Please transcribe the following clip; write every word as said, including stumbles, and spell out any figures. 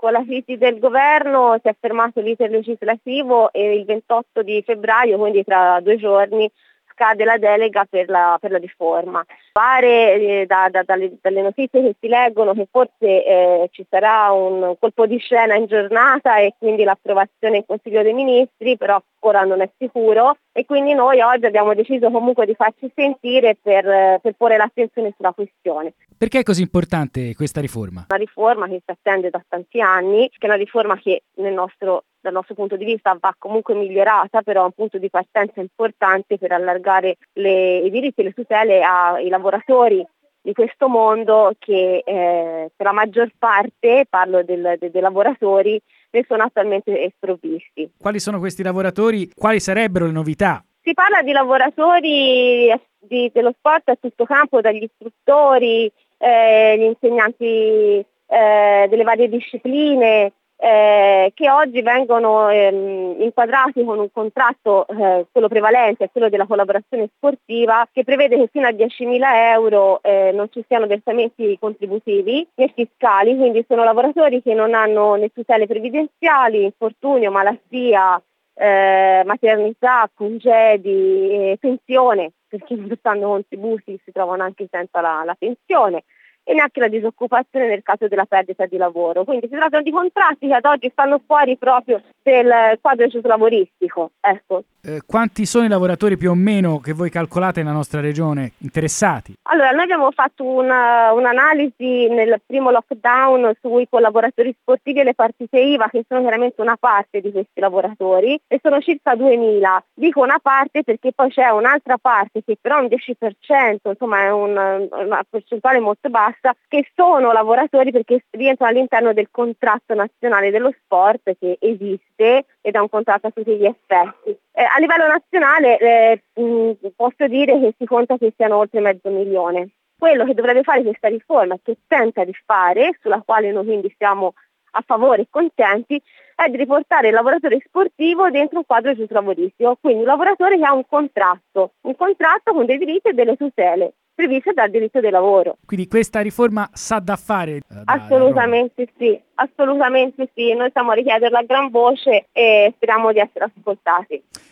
con la crisi del governo si è fermato l'iter legislativo e il ventotto di febbraio, quindi tra due giorni, scade la delega per la, per la riforma. Pare eh, da, da, dalle, dalle notizie che si leggono che forse eh, ci sarà un colpo di scena in giornata e quindi l'approvazione in Consiglio dei Ministri, però ora non è sicuro, e quindi noi oggi abbiamo deciso comunque di farci sentire per, per porre l'attenzione sulla questione. Perché è così importante questa riforma? Una riforma che si attende da tanti anni, che è una riforma che nel nostro, dal nostro punto di vista va comunque migliorata, però è un punto di partenza importante per allargare le, i diritti e le tutele ai lavoratori di questo mondo che eh, per la maggior parte, parlo del, de, dei lavoratori, ne sono attualmente sprovvisti. Quali sono questi lavoratori? Quali sarebbero le novità? Si parla di lavoratori di, dello sport a tutto campo, dagli istruttori, eh, gli insegnanti eh, delle varie discipline, eh, che oggi vengono ehm, inquadrati con un contratto, eh, quello prevalente, quello della collaborazione sportiva, che prevede che fino a diecimila euro eh, non ci siano versamenti contributivi né fiscali, quindi sono lavoratori che non hanno né tutele previdenziali, infortunio, malattia, eh, maternità, congedi, eh, pensione, perché non stanno contributi, si trovano anche senza la, la pensione, e neanche la disoccupazione nel caso della perdita di lavoro. Quindi si trattano di contratti che ad oggi stanno fuori proprio del quadro lavoristico. Ecco. Eh, quanti sono i lavoratori più o meno che voi calcolate nella nostra regione interessati? Allora, noi abbiamo fatto una, un'analisi nel primo lockdown sui collaboratori sportivi e le partite I V A, che sono chiaramente una parte di questi lavoratori, e sono circa duemila. Dico una parte perché poi c'è un'altra parte che però è un dieci per cento, insomma è un, una percentuale molto bassa, che sono lavoratori perché rientrano all'interno del contratto nazionale dello sport che esiste ed è un contratto a tutti gli effetti. Eh, a livello nazionale eh, mh, posso dire che si conta che siano oltre mezzo milione. Quello che dovrebbe fare questa riforma, che tenta di fare, sulla quale noi quindi siamo a favore e contenti, è di riportare il lavoratore sportivo dentro un quadro giuslavoristico, quindi un lavoratore che ha un contratto, un contratto con dei diritti e delle tutele previste dal diritto del lavoro. Quindi questa riforma sa da fare? Eh, da, assolutamente da sì, assolutamente sì. Noi stiamo a richiederla a gran voce e speriamo di essere ascoltati.